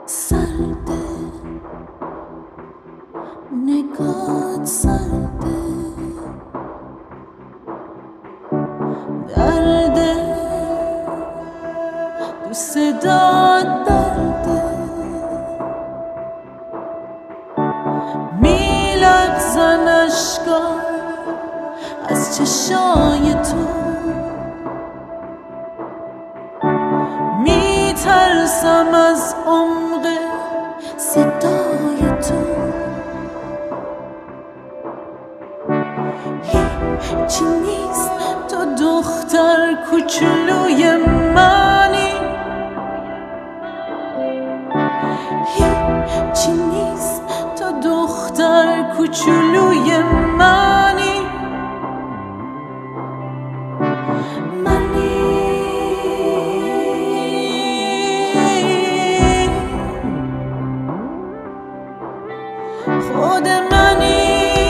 سرده نگات سرده درده دوست داد درده میلغزن اشکا از چشای تو میترسم از عمق صدای تو هیچی نیست تو دختر کوچولوی منی هیچی نیست تو دختر کوچولوی منی خود منی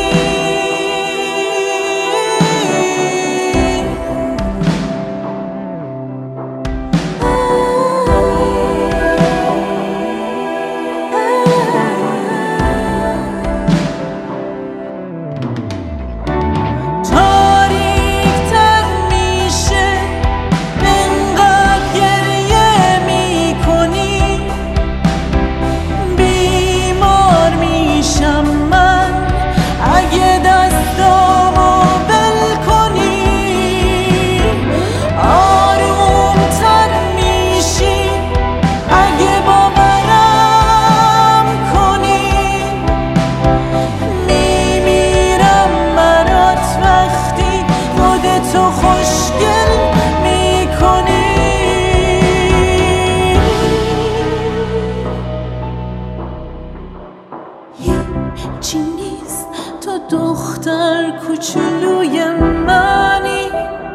هیچی نیست تو دختر کوچولوی منی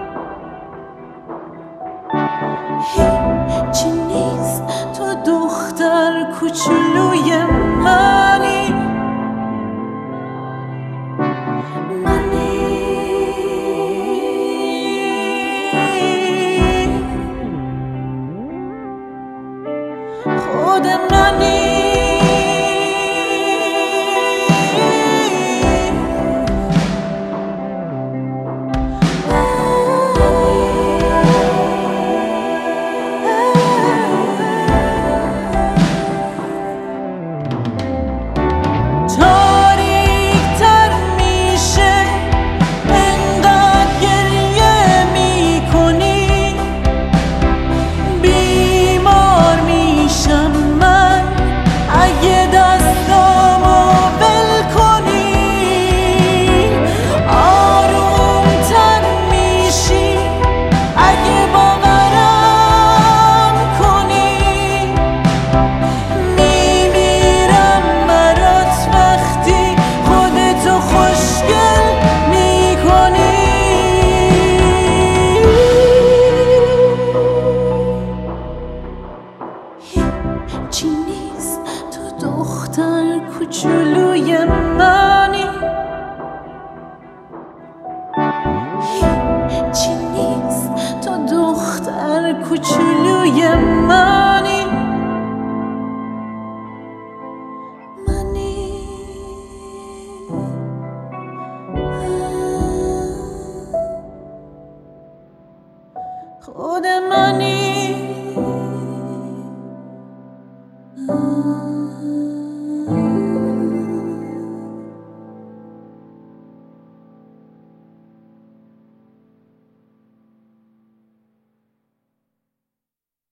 هیچی نیست تو دختر کوچولوی منی خود منی هیچی نیست تو دختر کوچولوی منی هیچی نیست تو دختر کوچولوی منی خود منی